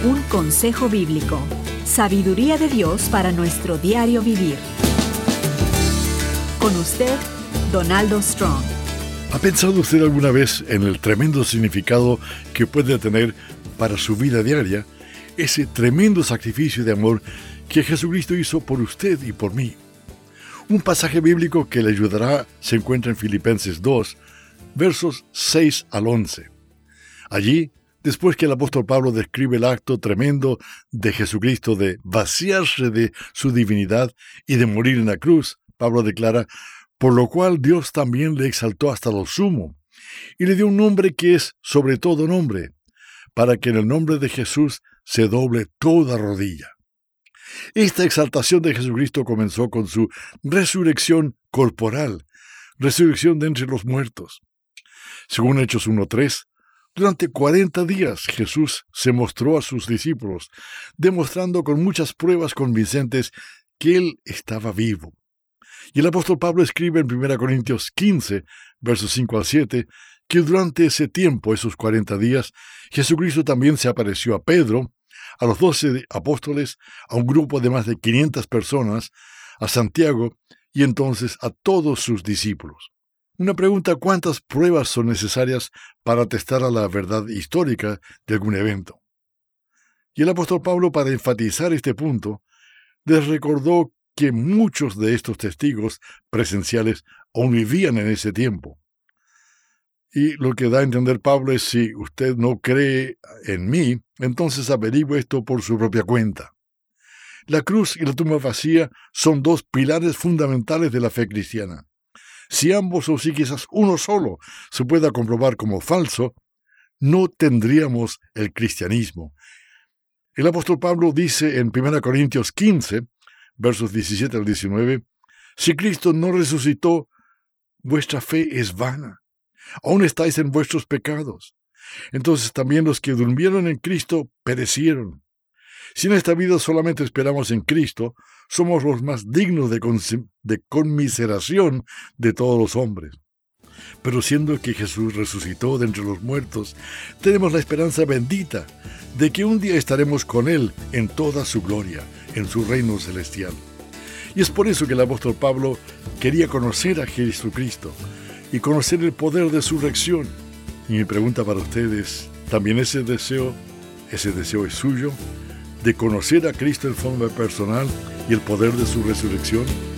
Un consejo bíblico. Sabiduría de Dios para nuestro diario vivir. Con usted, Donaldo Strong. ¿Ha pensado usted alguna vez en el tremendo significado que puede tener para su vida diaria ese tremendo sacrificio de amor que Jesucristo hizo por usted y por mí? Un pasaje bíblico que le ayudará se encuentra en Filipenses 2, versos 6 al 11. Allí, después que el apóstol Pablo describe el acto tremendo de Jesucristo de vaciarse de su divinidad y de morir en la cruz, Pablo declara: por lo cual Dios también le exaltó hasta lo sumo, y le dio un nombre que es sobre todo nombre, para que en el nombre de Jesús se doble toda rodilla. Esta exaltación de Jesucristo comenzó con su resurrección corporal, resurrección de entre los muertos. Según Hechos 1:3, durante 40 días Jesús se mostró a sus discípulos, demostrando con muchas pruebas convincentes que Él estaba vivo. Y el apóstol Pablo escribe en 1 Corintios 15, versos 5 al 7, que durante ese tiempo, esos 40 días, Jesucristo también se apareció a Pedro, a los 12 apóstoles, a un grupo de más de 500 personas, a Santiago y entonces a todos sus discípulos. Una pregunta: ¿cuántas pruebas son necesarias para atestar a la verdad histórica de algún evento? Y el apóstol Pablo, para enfatizar este punto, les recordó que muchos de estos testigos presenciales aún vivían en ese tiempo. Y lo que da a entender Pablo es: si usted no cree en mí, entonces averigüe esto por su propia cuenta. La cruz y la tumba vacía son dos pilares fundamentales de la fe cristiana. Si ambos, o si quizás uno solo, se pueda comprobar como falso, no tendríamos el cristianismo. El apóstol Pablo dice en 1 Corintios 15, versos 17 al 19, si Cristo no resucitó, vuestra fe es vana. Aún estáis en vuestros pecados. Entonces también los que durmieron en Cristo perecieron. Si en esta vida solamente esperamos en Cristo, somos los más dignos de conmiseración de todos los hombres. Pero siendo que Jesús resucitó de entre los muertos, tenemos la esperanza bendita de que un día estaremos con Él en toda su gloria, en su reino celestial. Y es por eso que el apóstol Pablo quería conocer a Jesucristo y conocer el poder de su resurrección. Y mi pregunta para ustedes: ¿también ese deseo es suyo, de conocer a Cristo en forma personal y el poder de su resurrección?